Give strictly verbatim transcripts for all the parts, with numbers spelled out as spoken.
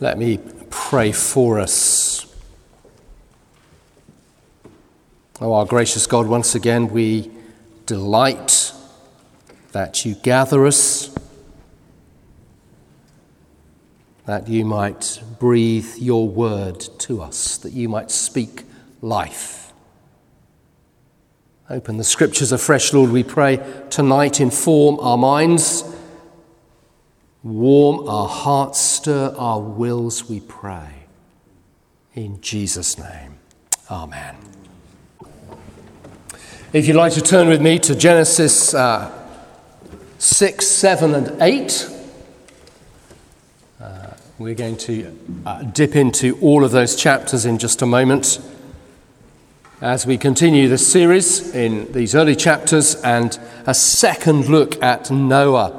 Let me pray for us. Oh, our gracious God, once again we delight that you gather us, that you might breathe your word to us, that you might speak life. Open the scriptures afresh, Lord, we pray tonight. Inform our minds, warm our hearts, stir our wills, we pray. In Jesus' name, amen. If you'd like to turn with me to Genesis uh, six, seven and eight, uh, we're going to uh, dip into all of those chapters in just a moment as we continue this series in these early chapters and a second look at Noah.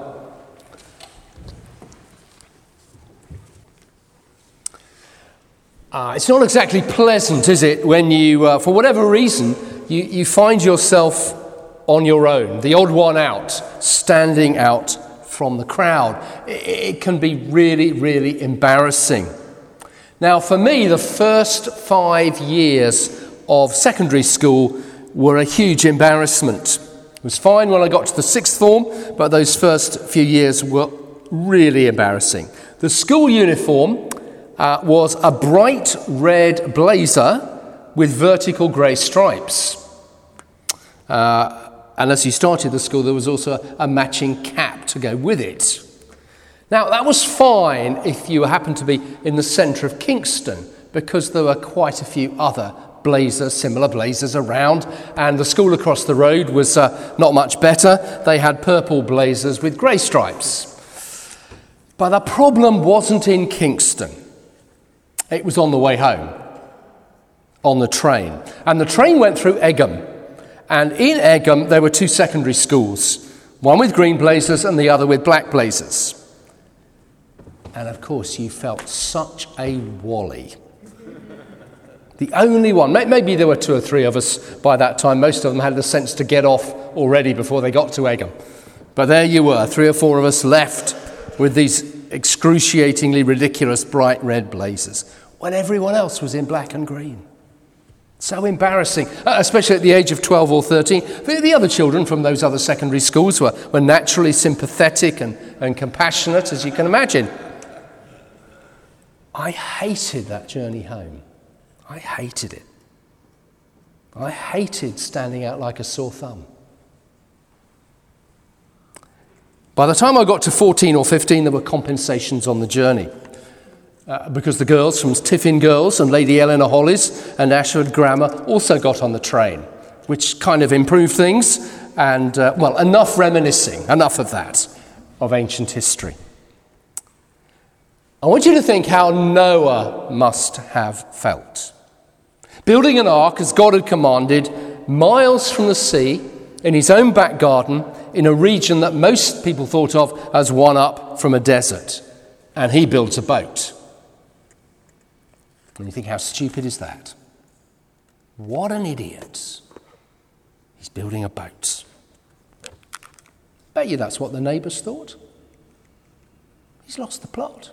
Uh, it's not exactly pleasant, is it, when you, uh, for whatever reason, you, you find yourself on your own, the odd one out, standing out from the crowd. It, it can be really, really embarrassing. Now, for me, the first five years of secondary school were a huge embarrassment. It was fine when I got to the sixth form, but those first few years were really embarrassing. The school uniform Uh, was a bright red blazer with vertical grey stripes. Uh, and as you started the school, there was also a matching cap to go with it. Now, that was fine if you happened to be in the centre of Kingston, because there were quite a few other blazers, similar blazers around, and the school across the road was uh, not much better. They had purple blazers with grey stripes. But the problem wasn't in Kingston. It was on the way home, on the train. And the train went through Egham. And in Egham, there were two secondary schools, one with green blazers and the other with black blazers. And of course, you felt such a wally. The only one, maybe there were two or three of us by that time. Most of them had the sense to get off already before they got to Egham. But there you were, three or four of us left with these excruciatingly ridiculous bright red blazers, when everyone else was in black and green. So embarrassing, especially at the age of twelve or thirteen. The other children from those other secondary schools were, were naturally sympathetic and, and compassionate, as you can imagine. I hated that journey home. I hated it. I hated standing out like a sore thumb. By the time I got to fourteen or fifteen, there were compensations on the journey. Uh, because the girls from Tiffin Girls and Lady Eleanor Hollies and Ashford Grammar also got on the train, which kind of improved things. And, uh, well, enough reminiscing, enough of that, of ancient history. I want you to think how Noah must have felt. Building an ark as God had commanded, miles from the sea, in his own back garden, in a region that most people thought of as one up from a desert. And he builds a boat. And you think, how stupid is that? What an idiot. He's building a boat. Bet you that's what the neighbours thought. He's lost the plot.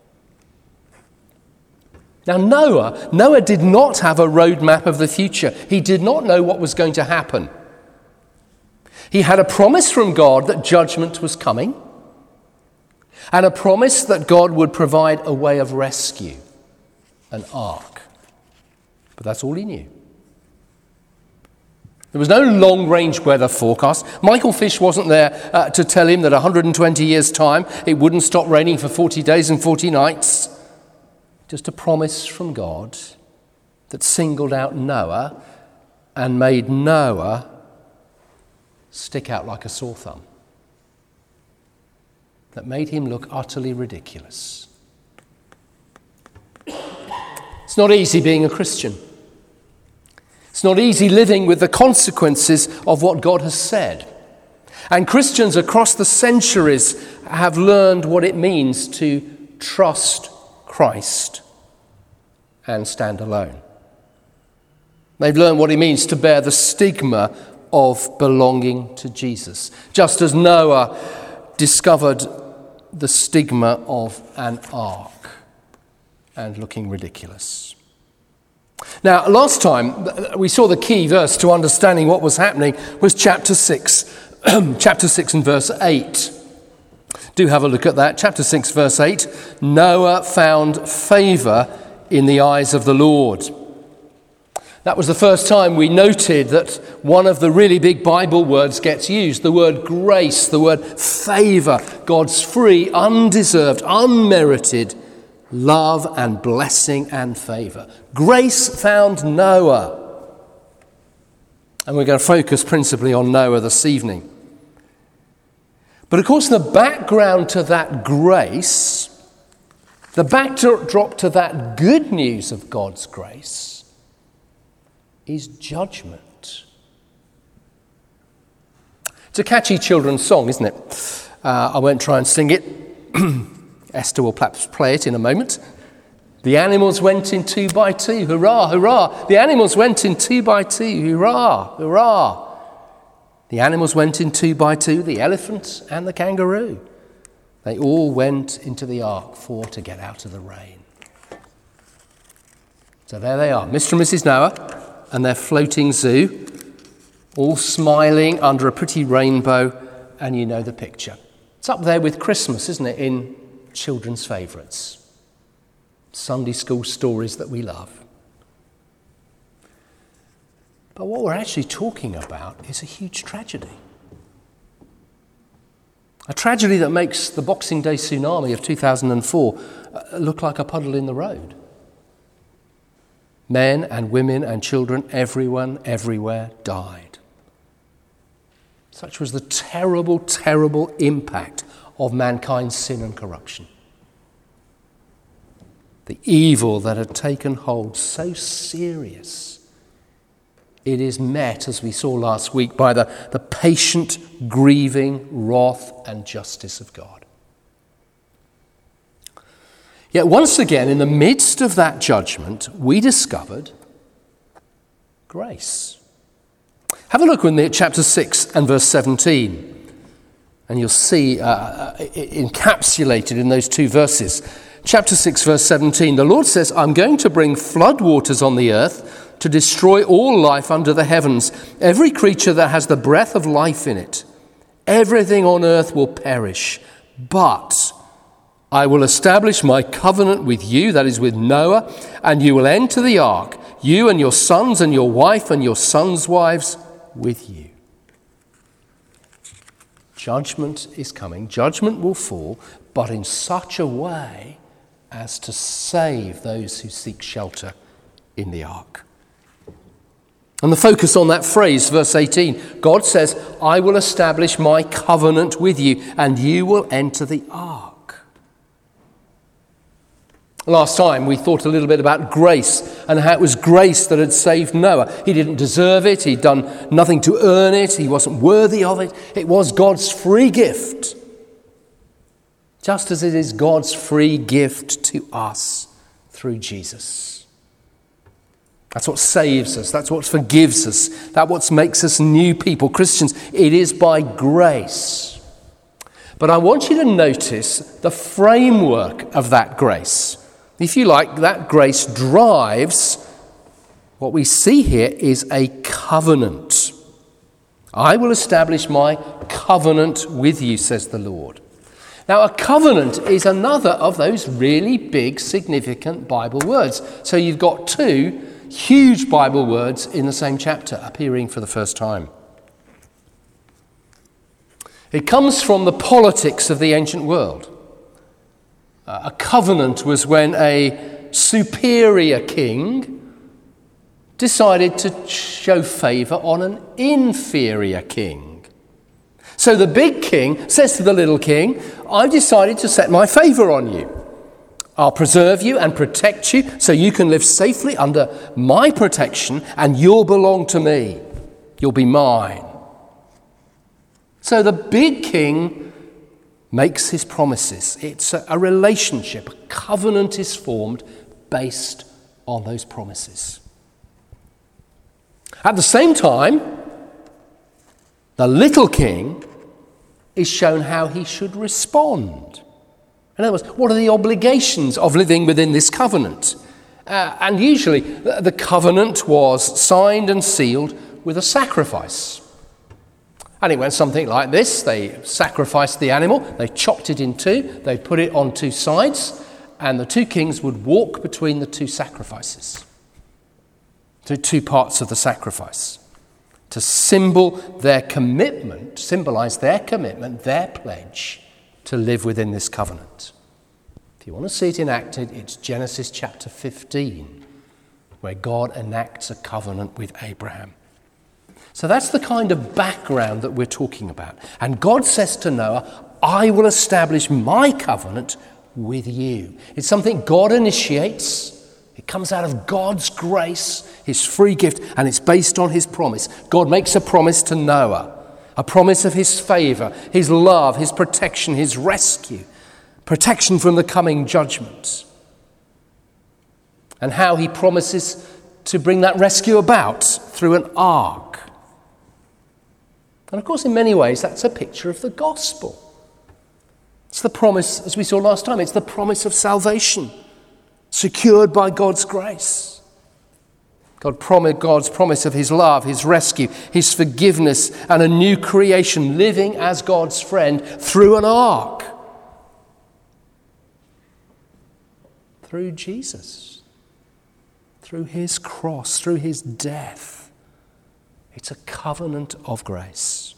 Now Noah, Noah did not have a roadmap of the future. He did not know what was going to happen. He had a promise from God that judgment was coming, and a promise that God would provide a way of rescue, an ark. But that's all he knew. There was no long-range weather forecast. Michael Fish wasn't there uh, to tell him that one hundred twenty years' time it wouldn't stop raining for forty days and forty nights. Just a promise from God that singled out Noah and made Noah stick out like a sore thumb, that made him look utterly ridiculous. It's not easy being a Christian. It's not easy living with the consequences of what God has said. And Christians across the centuries have learned what it means to trust Christ and stand alone. They've learned what it means to bear the stigma of belonging to Jesus, just as Noah discovered the stigma of an ark. and looking ridiculous. Now, last time we saw the key verse to understanding what was happening was chapter six, chapter six and verse eight. Do have a look at that. Chapter six, verse eight. Noah found favour in the eyes of the Lord. That was the first time we noted that one of the really big Bible words gets used, the word grace, the word favour, God's free, undeserved, unmerited love and blessing and favour. Grace found Noah. And we're going to focus principally on Noah this evening. But of course, the background to that grace, the backdrop to that good news of God's grace, is judgment. It's a catchy children's song, isn't it? Uh, I won't try and sing it. Esther will perhaps play it in a moment. The animals went in two by two, hurrah, hurrah. The animals went in two by two, hurrah, hurrah. The animals went in two by two, the elephant and the kangaroo. They all went into the ark for to get out of the rain. So there they are, Mister and Missus Noah and their floating zoo, all smiling under a pretty rainbow, and you know the picture. It's up there with Christmas, isn't it, in children's favourites. Sunday school stories that we love. But what we're actually talking about is a huge tragedy. A tragedy that makes the Boxing Day tsunami of two thousand four look like a puddle in the road. Men and women and children, everyone, everywhere died. Such was the terrible, terrible impact of mankind's sin and corruption. The evil that had taken hold, so serious, it is met, as we saw last week, by the, the patient, grieving wrath and justice of God. Yet once again, in the midst of that judgment, we discovered grace. Have a look with me at chapter six and verse seventeen, and you'll see uh, encapsulated in those two verses. Chapter six, verse seventeen, the Lord says, I'm going to bring flood waters on the earth to destroy all life under the heavens, every creature that has the breath of life in it. Everything on earth will perish, but I will establish my covenant with you, that is with Noah, and you will enter the ark, you and your sons and your wife and your sons' wives with you. Judgment is coming. Judgment will fall, but in such a way as to save those who seek shelter in the ark. And the focus on that phrase, verse eighteen, God says, I will establish my covenant with you, and you will enter the ark. Last time we thought a little bit about grace and how it was grace that had saved Noah. He didn't deserve it. He'd done nothing to earn it. He wasn't worthy of it. It was God's free gift. Just as it is God's free gift to us through Jesus. That's what saves us. That's what forgives us. That's what makes us new people, Christians. It is by grace. But I want you to notice the framework of that grace. If you like, that grace drives what we see here is a covenant. I will establish my covenant with you, says the Lord. Now, a covenant is another of those really big, significant Bible words. So you've got two huge Bible words in the same chapter appearing for the first time. It comes from the politics of the ancient world. Uh, a covenant was when a superior king decided to show favour on an inferior king. So the big king says to the little king, I've decided to set my favour on you. I'll preserve you and protect you so you can live safely under my protection and you'll belong to me. You'll be mine. So the big king makes his promises. It's a, a relationship. A covenant is formed based on those promises. At the same time, the little king is shown how he should respond In other words, what are the obligations of living within this covenant? Uh, and usually the covenant was signed and sealed with a sacrifice. And it went something like this. They sacrificed the animal, they chopped it in two, they put it on two sides, and the two kings would walk between the two sacrifices, the two parts of the sacrifice, to symbol their commitment, symbolize their commitment, their pledge to live within this covenant. If you want to see it enacted, it's Genesis chapter fifteen, where God enacts a covenant with Abraham. So that's the kind of background that we're talking about. And God says to Noah, I will establish my covenant with you. It's something God initiates. It comes out of God's grace, his free gift, and it's based on his promise. God makes a promise to Noah, a promise of his favor, his love, his protection, his rescue, protection from the coming judgment. And how he promises to bring that rescue about through an ark. And of course, in many ways, that's a picture of the gospel. It's the promise, as we saw last time, it's the promise of salvation, secured by God's grace. God promised God's promise of his love, his rescue, his forgiveness, and a new creation, living as God's friend through an ark. Through Jesus, through his cross, through his death. It's a covenant of grace.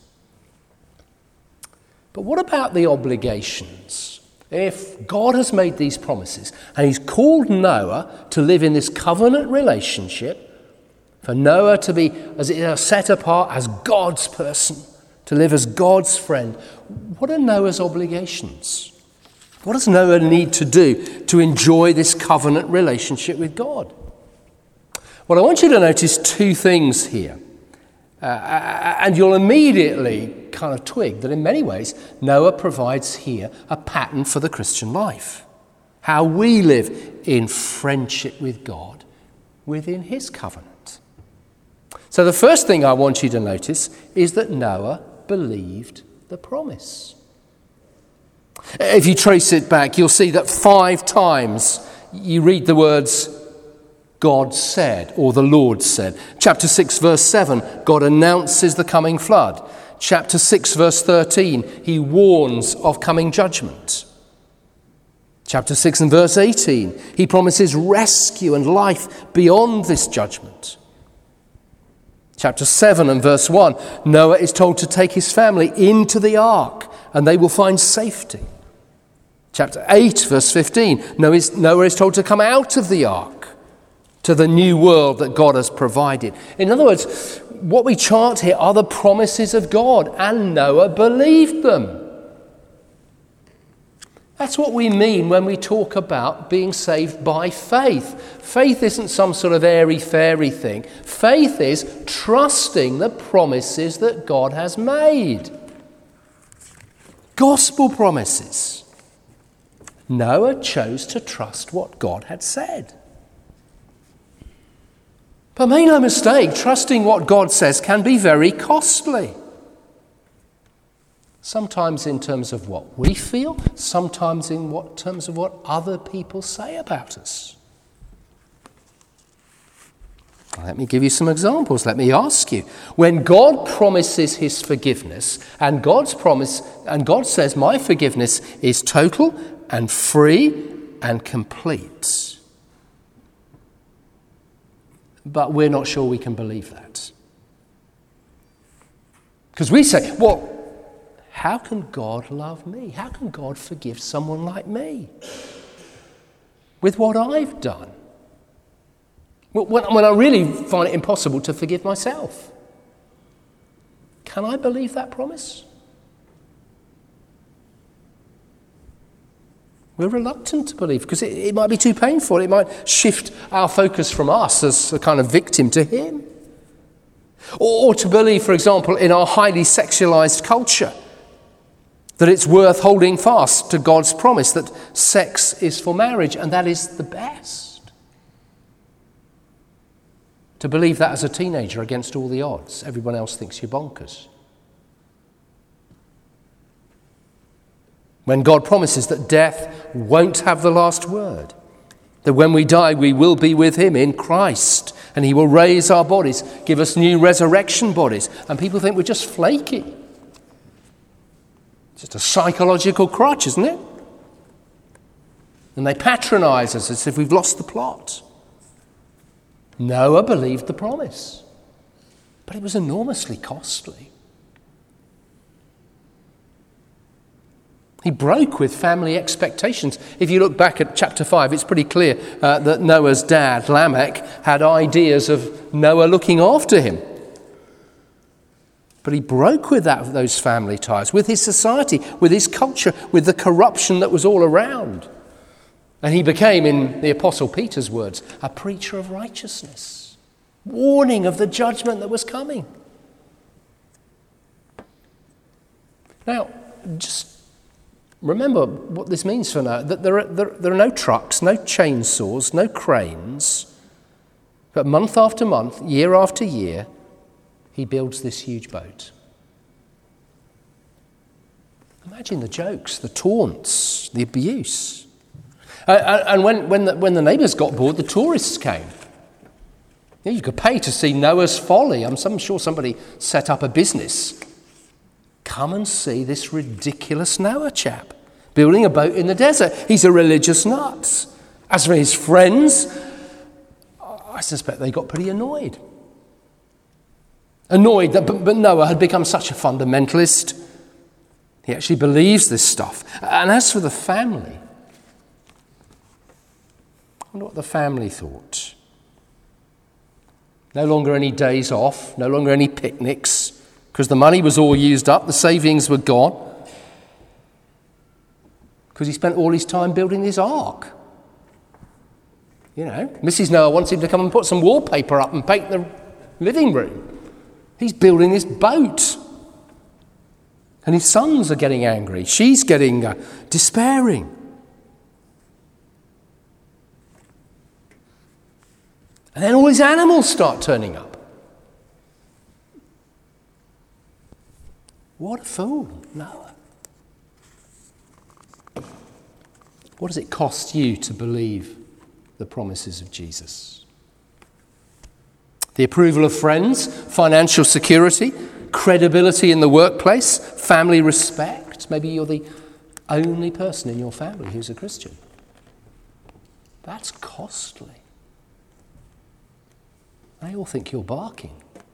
But what about the obligations? If God has made these promises and he's called Noah to live in this covenant relationship, for Noah to be as it is set apart as God's person, to live as God's friend, what are Noah's obligations? What does Noah need to do to enjoy this covenant relationship with God? Well, I want you to notice two things here. Uh, and you'll immediately kind of twig that in many ways Noah provides here a pattern for the Christian life. How we live in friendship with God within his covenant. So the first thing I want you to notice is that Noah believed the promise. If you trace it back, you'll see that five times you read the words God said, or the Lord said. Chapter six, verse seven, God announces the coming flood. Chapter six, verse thirteen, he warns of coming judgment. Chapter six and verse eighteen, he promises rescue and life beyond this judgment. Chapter seven and verse one, Noah is told to take his family into the ark and they will find safety. Chapter eight, verse fifteen, Noah is, Noah is told to come out of the ark to the new world that God has provided. In other words, what we chart here are the promises of God, and Noah believed them. That's what we mean when we talk about being saved by faith. Faith isn't some sort of airy-fairy thing. Faith is trusting the promises that God has made. Gospel promises. Noah chose to trust what God had said. But make no mistake, trusting what God says can be very costly. Sometimes in terms of what we feel, sometimes in what terms of what other people say about us. Let me give you some examples. Let me ask you. When God promises his forgiveness, and God's promise, and God says, my forgiveness is total and free and complete. But we're not sure we can believe that. Because we say, well, how can God love me? How can God forgive someone like me? With what I've done? When, when I really find it impossible to forgive myself. Can I believe that promise? We're reluctant to believe because it, it might be too painful. It might shift our focus from us as a kind of victim to him. Or, or to believe, for example, in our highly sexualized culture, that it's worth holding fast to God's promise that sex is for marriage and that is the best. To believe that as a teenager against all the odds. Everyone else thinks you're bonkers. when God promises that death won't have the last word, that when we die we will be with him in Christ, and he will raise our bodies, give us new resurrection bodies. And people think we're just flaky. It's just a psychological crutch, isn't it? And they patronize us as if we've lost the plot. Noah believed the promise, but it was enormously costly. He broke with family expectations. If you look back at chapter five, it's pretty clear uh, that Noah's dad, Lamech, had ideas of Noah looking after him. But he broke with that, those family ties, with his society, with his culture, with the corruption that was all around. And he became, in the Apostle Peter's words, a preacher of righteousness, warning of the judgment that was coming. Now, just remember what this means for now, that there are, there, there are no trucks, no chainsaws, no cranes, but month after month, year after year, he builds this huge boat. Imagine the jokes, the taunts, the abuse. Uh, and when, when, the, when the neighbours got bored, the tourists came. You, know, you could pay to see Noah's folly. I'm, I'm sure somebody set up a business. Come and see this ridiculous Noah chap building a boat in the desert. He's a religious nut. As for his friends, I suspect they got pretty annoyed. Annoyed that but, but Noah had become such a fundamentalist. He actually believes this stuff. And as for the family, I wonder what the family thought. No longer any days off, no longer any picnics, because the money was all used up, the savings were gone, because he spent all his time building this ark. You know, Missus Noah wants him to come and put some wallpaper up and paint the living room. He's building this boat. And his sons are getting angry. She's getting uh, despairing. And then all his animals start turning up. What a fool, Noah. What does it cost you to believe the promises of Jesus? The approval of friends, financial security, credibility in the workplace, family respect. Maybe you're the only person in your family who's a Christian. That's costly. They all think you're barking.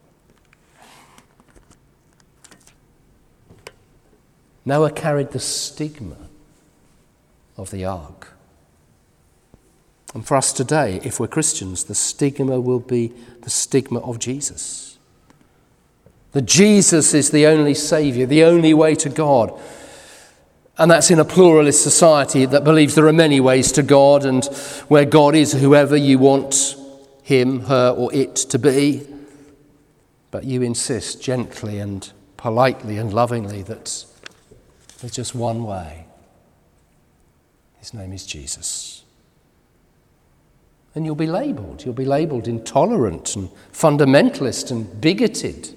Noah carried the stigma of the ark. And for us today, if we're Christians, the stigma will be the stigma of Jesus. That Jesus is the only Saviour, the only way to God. And that's in a pluralist society that believes there are many ways to God, and where God is whoever you want him, her, or it to be. But you insist gently and politely and lovingly that there's just one way. His name is Jesus. And you'll be labelled. You'll be labelled intolerant and fundamentalist and bigoted.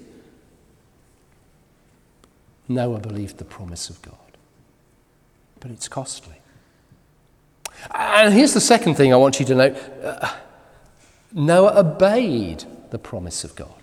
Noah believed the promise of God. But it's costly. And here's the second thing I want you to note. Uh, Noah obeyed the promise of God.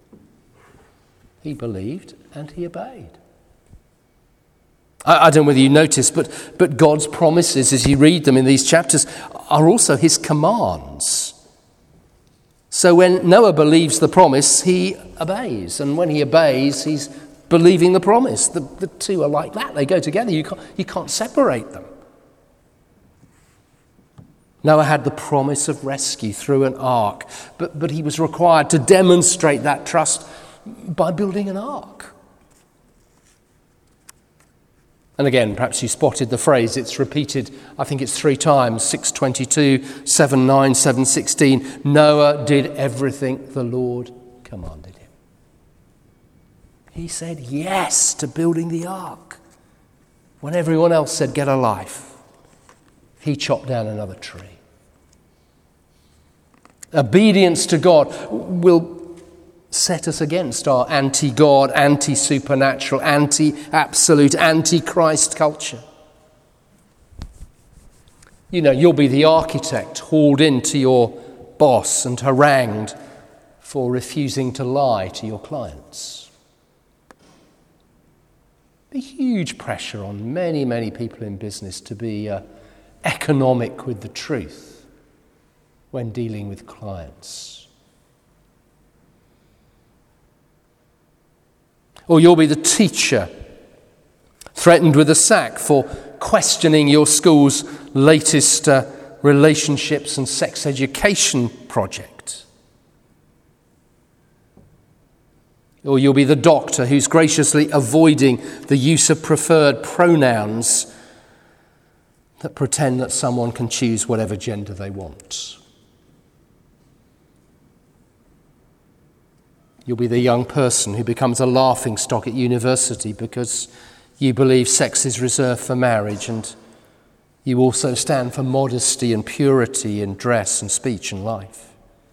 He believed and he obeyed. I, I don't know whether you noticed, but, but God's promises, as you read them in these chapters, are also his commands. So when Noah believes the promise, he obeys. And when he obeys, he's believing the promise. The, the two are like that. They go together. You can't, you can't separate them. Noah had the promise of rescue through an ark, but, but he was required to demonstrate that trust by building an ark. And again, perhaps you spotted the phrase. It's repeated, I think it's three times, six twenty-two, seven nine, seven sixteen. Noah did everything the Lord commanded him. He said yes to building the ark when everyone else said get a life. He chopped down another tree. Obedience to God will set us against our anti-God, anti-supernatural, anti-absolute, anti-Christ culture. You know, you'll be the architect hauled into your boss and harangued for refusing to lie to your clients. A huge pressure on many, many people in business to be uh, economic with the truth when dealing with clients. Or you'll be the teacher threatened with a sack for questioning your school's latest uh, relationships and sex education project. Or you'll be the doctor who's graciously avoiding the use of preferred pronouns that pretend that someone can choose whatever gender they want. You'll be the young person who becomes a laughingstock at university because you believe sex is reserved for marriage, and you also stand for modesty and purity in dress and speech and life.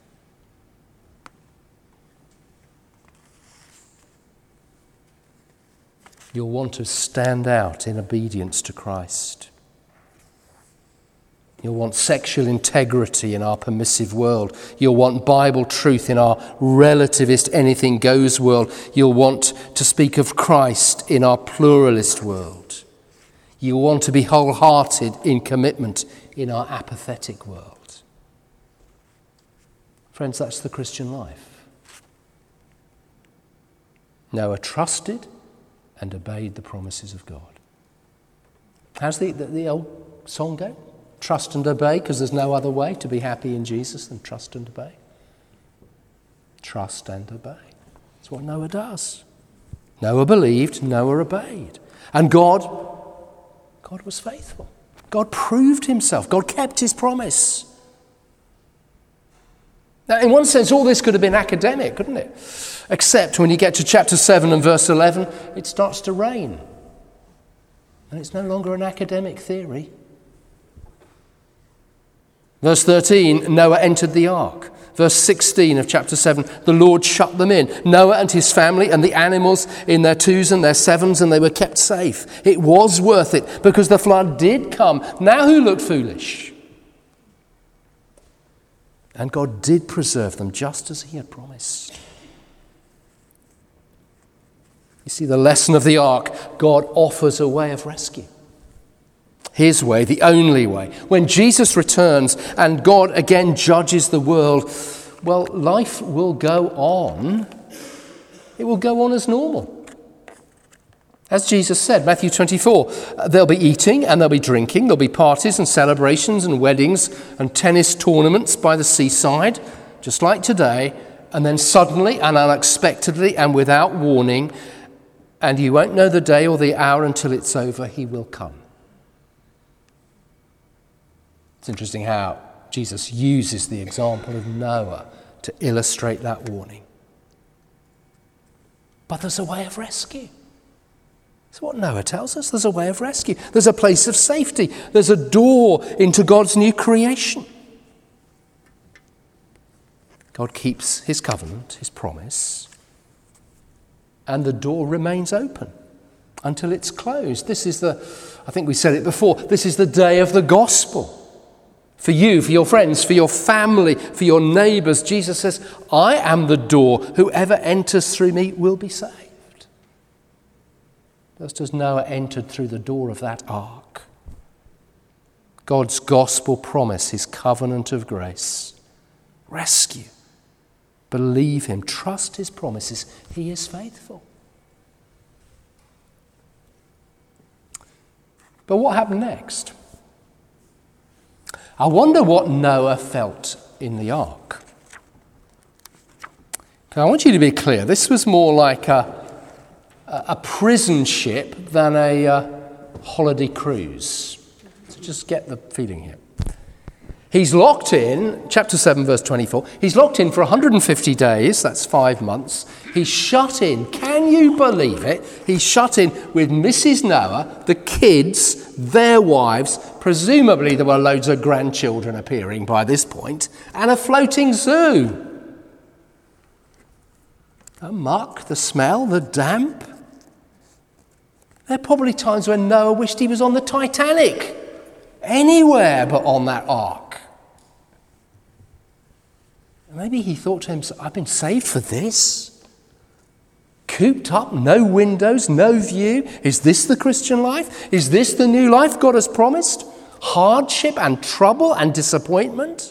You'll want to stand out in obedience to Christ. You'll want sexual integrity in our permissive world. You'll want Bible truth in our relativist anything goes world. You'll want to speak of Christ in our pluralist world. You'll want to be wholehearted in commitment in our apathetic world. Friends, that's the Christian life. Noah trusted and obeyed the promises of God. How's the, the, the old song go? Trust and obey, because there's no other way to be happy in Jesus than trust and obey. Trust and obey. That's what Noah does. Noah believed, Noah obeyed. And God, God was faithful. God proved himself. God kept his promise. Now, in one sense, all this could have been academic, couldn't it? Except when you get to chapter seven and verse eleven, it starts to rain. And it's no longer an academic theory. Verse thirteen, Noah entered the ark. Verse sixteen of chapter seven, the Lord shut them in. Noah and his family and the animals in their twos and their sevens, and they were kept safe. It was worth it because the flood did come. Now who looked foolish? And God did preserve them just as he had promised. You see, the lesson of the ark, God offers a way of rescue. His way, the only way. When Jesus returns and God again judges the world, well, life will go on. It will go on as normal. As Jesus said, Matthew twenty-four, there'll be eating and there'll be drinking, there'll be parties and celebrations and weddings and tennis tournaments by the seaside, just like today, and then suddenly and unexpectedly and without warning, and you won't know the day or the hour until it's over, he will come. It's interesting how Jesus uses the example of Noah to illustrate that warning. But there's a way of rescue. That's what Noah tells us. There's a way of rescue. There's a place of safety. There's a door into God's new creation. God keeps his covenant, his promise, and the door remains open until it's closed. This is the, I think we said it before, this is the day of the gospel. For you, for your friends, for your family, for your neighbours, Jesus says, I am the door. Whoever enters through me will be saved. Just as Noah entered through the door of that ark. God's gospel promise, his covenant of grace. Rescue. Believe him. Trust his promises. He is faithful. But what happened next? I wonder what Noah felt in the ark. I want you to be clear. This was more like a, a prison ship than a uh, holiday cruise. So just get the feeling here. He's locked in, chapter seven, verse twenty-four, he's locked in for one hundred fifty days, that's five months. He's shut in, can you believe it? He's shut in with Missus Noah, the kids, their wives, presumably there were loads of grandchildren appearing by this point, and a floating zoo. The muck, the smell, the damp. There are probably times when Noah wished he was on the Titanic. anywhere but on that ark. Maybe he thought to himself, I've been saved for this. Cooped up, no windows, no view. Is this the Christian life? Is this the new life God has promised? Hardship and trouble and disappointment?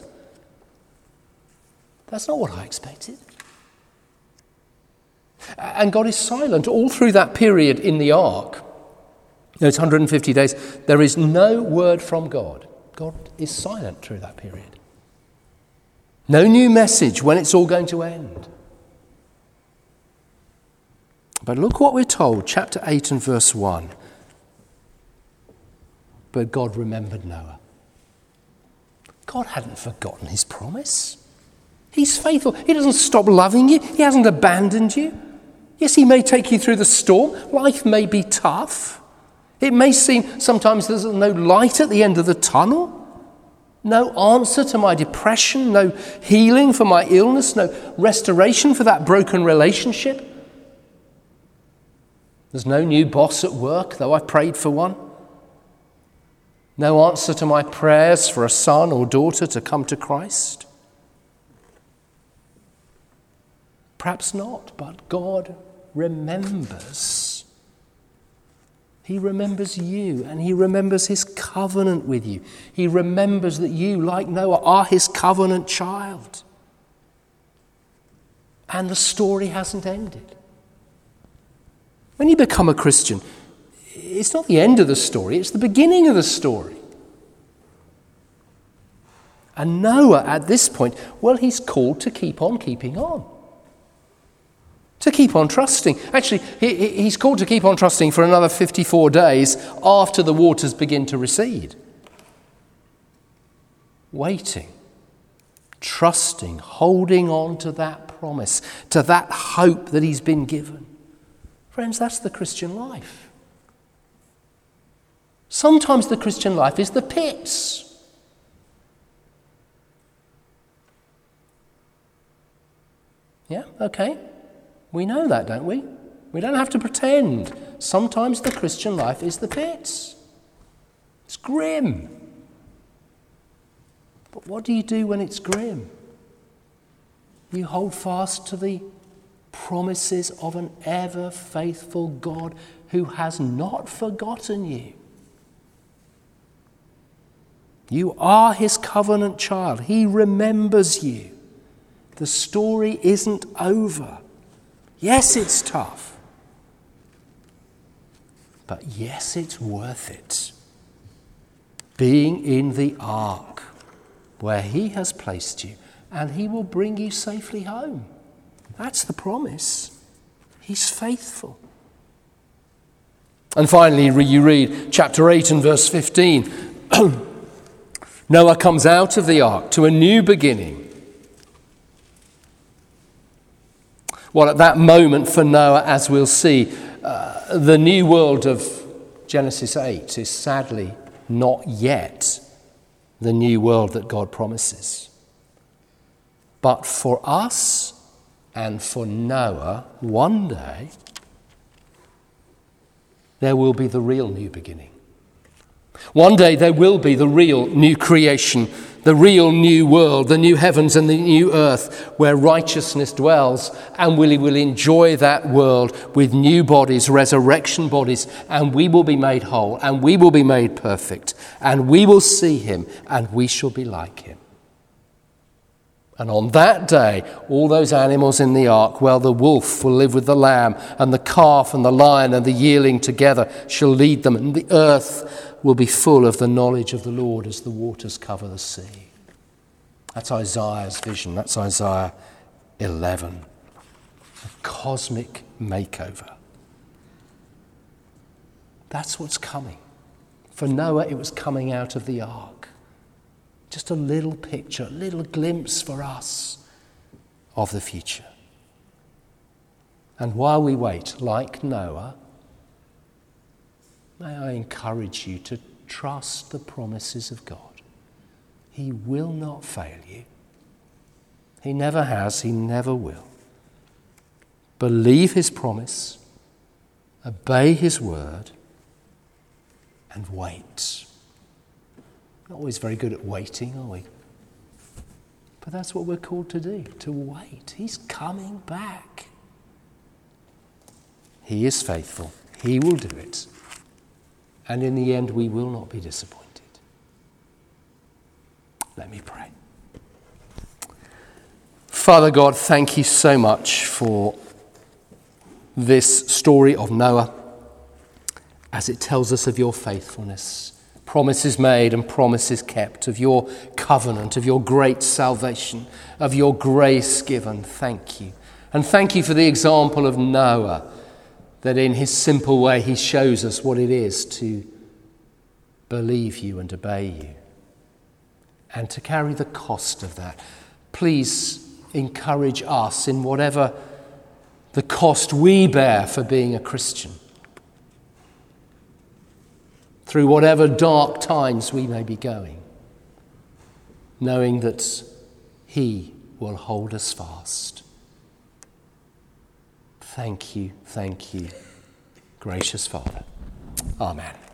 That's not what I expected. And God is silent all through that period in the ark. It's one hundred fifty days. There is no word from God. God is silent through that period. No new message when it's all going to end. But look what we're told, chapter eight and verse one. But God remembered Noah. God hadn't forgotten his promise. He's faithful. He doesn't stop loving you. He hasn't abandoned you. Yes, he may take you through the storm. Life may be tough. It may seem sometimes there's no light at the end of the tunnel. No answer to my depression. No healing for my illness. No restoration for that broken relationship. There's no new boss at work, though I prayed for one. No answer to my prayers for a son or daughter to come to Christ. Perhaps not, but God remembers. He remembers you, and he remembers his covenant with you. He remembers that you, like Noah, are his covenant child. And the story hasn't ended. When you become a Christian, it's not the end of the story, it's the beginning of the story. And Noah, at this point, well, he's called to keep on keeping on. To keep on trusting. Actually, he, he's called to keep on trusting for another fifty-four days after the waters begin to recede. Waiting, trusting, holding on to that promise, to that hope that he's been given. Friends, that's the Christian life. Sometimes the Christian life is the pits. Yeah, okay. We know that, don't we? We don't have to pretend. Sometimes the Christian life is the pits. It's grim. But what do you do when it's grim? You hold fast to the promises of an ever faithful God who has not forgotten you. You are his covenant child. He remembers you. The story isn't over. Yes, it's tough. But yes, it's worth it. Being in the ark where he has placed you, and he will bring you safely home. That's the promise. He's faithful. And finally, you read chapter eight and verse fifteen. Noah comes out of the ark to a new beginning. Well, at that moment for Noah, as we'll see, uh, the new world of Genesis eight is sadly not yet the new world that God promises. But for us and for Noah, one day, there will be the real new beginning. One day there will be the real new creation, the real new world, the new heavens and the new earth where righteousness dwells, and we will enjoy that world with new bodies, resurrection bodies, and we will be made whole, and we will be made perfect, and we will see him, and we shall be like him. And on that day, all those animals in the ark, well, the wolf will live with the lamb, and the calf and the lion and the yearling together shall lead them, and the earth will be full of the knowledge of the Lord as the waters cover the sea. That's Isaiah's vision. That's Isaiah eleven. A cosmic makeover. That's what's coming. For Noah, it was coming out of the ark. Just a little picture, a little glimpse for us of the future. And while we wait, like Noah, may I encourage you to trust the promises of God. He will not fail you. He never has, he never will. Believe his promise, obey his word, and wait. Not always very good at waiting, are we? But that's what we're called to do, to wait. He's coming back. He is faithful. He will do it. And in the end, we will not be disappointed. Let me pray. Father God, thank you so much for this story of Noah as it tells us of your faithfulness. Promises made and promises kept, of your covenant, of your great salvation, of your grace given. Thank you. And thank you for the example of Noah, that in his simple way he shows us what it is to believe you and obey you, and to carry the cost of that. Please encourage us in whatever the cost we bear for being a Christian, through whatever dark times we may be going, knowing that he will hold us fast. Thank you, thank you, gracious Father. Amen.